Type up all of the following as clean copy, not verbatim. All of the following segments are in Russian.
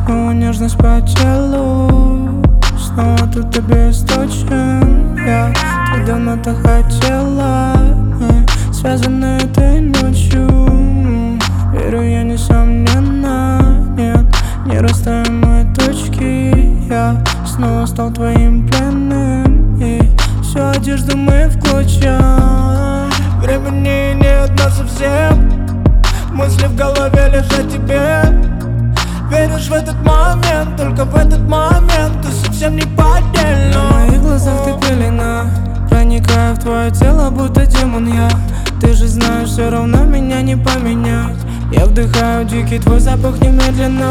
снова нежность по телу, снова тут тебе источен я. Ты давно-то хотела, мы связаны этой ночью. Верю я несомненно, нет, нерасставимые точки. Я снова стал твоим пленным, и всю одежду мы в клочья. Времени нет на совсем, мысли в голове лишь о тебе. Веришь в этот момент, только в этот момент ты совсем не поддельно. На моих глазах ты пелена, проникаю в твое тело, будто демон я. Ты же знаешь, все равно меня не поменять. Я вдыхаю дикий твой запах немедленно.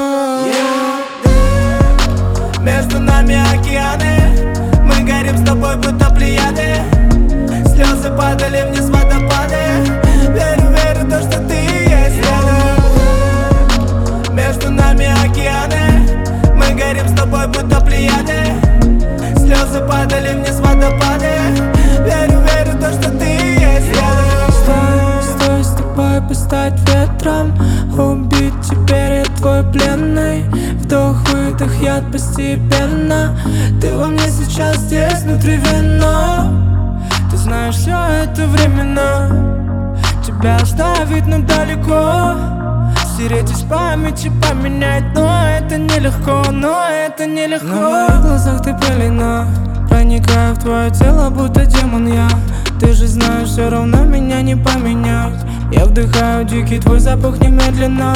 Между нами океаны, мы горим с тобой, будто плеяды. Слезы падали вниз водопады. Верю, верю, то, что ты есть рядом. Между нами океаны, мы горим с тобой, будто плеяды. Слезы падали вниз водопады. Верю, верю, то, что ты есть рядом. Стой, с тобой постать ветром, убить теперь я твой пленный. Вдох-выдох, яд постепенно. Ты во мне сейчас здесь, внутривенно. Ты знаешь, все это временно. Тебя оставить, но далеко. Стереть из памяти, поменять, но это нелегко, но это нелегко. На моих глазах ты пелена, проникаю в твое тело, будто демон я. Ты же знаешь, все равно меня не поменять. Я вдыхаю дикий твой запах немедленно.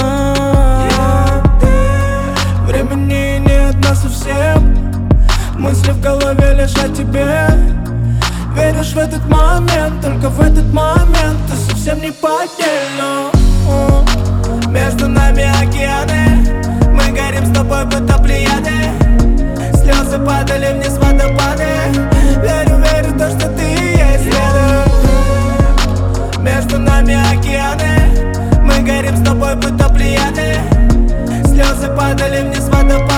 Времени нет на совсем, мысли в голове лишь о тебе. Веришь в этот момент, только в этот момент ты совсем не поддельно. Между нами океаны, мы горим с тобой, будто плеяды. Слезы падали вниз водопады. Верю, верю, то, что ты есть рядом. Между нами океаны, мы горим с тобой, будто плеяды. Слезы падали вниз водопады.